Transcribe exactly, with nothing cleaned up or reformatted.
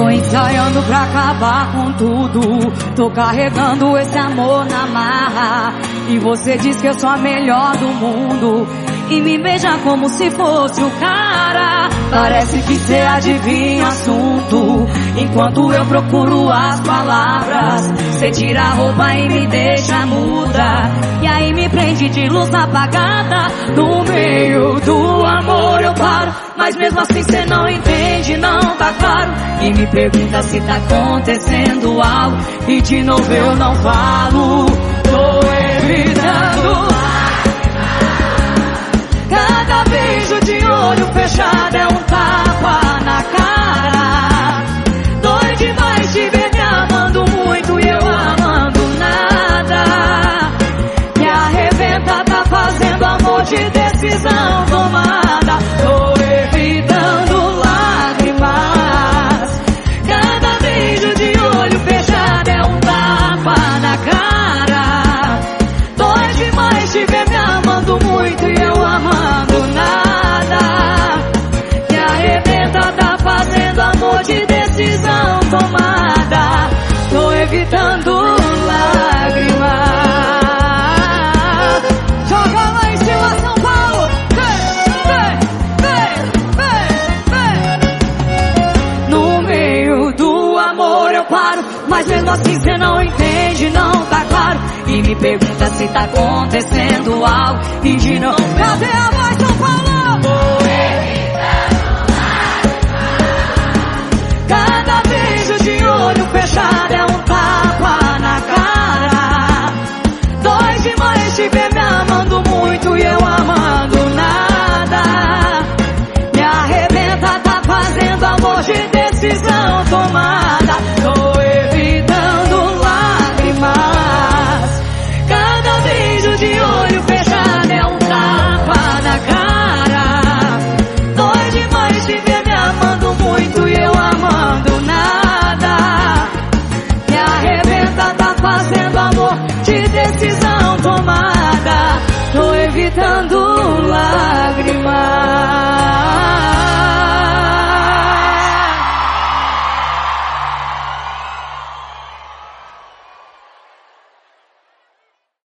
Tô ensaiando pra acabar com tudo. Tô carregando esse amor na marra. E você diz que eu sou a melhor do mundo e me beija como se fosse o cara. Parece que cê adivinha assunto, enquanto eu procuro as palavras. Cê tira a roupa e me deixa muda, e aí me prende de luz apagada. No meio do amor eu paro, mas mesmo assim cê não entende, não tá claro. E me pergunta se tá acontecendo algo, e de novo eu não falo. Tô evitando. Cada beijo de olho fechado é um tapa na cara. Dói demais te ver me amando muito e eu amando nada. Me arrebenta, tá fazendo amor de decisão tomada. Tô evitando lágrimas. Cada beijo de olho fechado é um tapa na cara. Dói demais te ver me amando muito e eu amando nada. Me arrebenta, tá fazendo amor de decisão tomada. Tô evitando lágrimas. Joga lá em cima, São Paulo. Vem, vem, vem, vem, vem. No meio do amor eu paro, mas mesmo assim cê não entende, não tá claro. E me pergunta se tá acontecendo algo, e de novo, cadê a voz, São Paulo? Tô evitando lágrimas. Cada beijo de olho fechado é um tapa na cara. Dói demais te ver me amando muito e eu amando nada. Me arrebenta, tá fazendo amor de decisão tomada.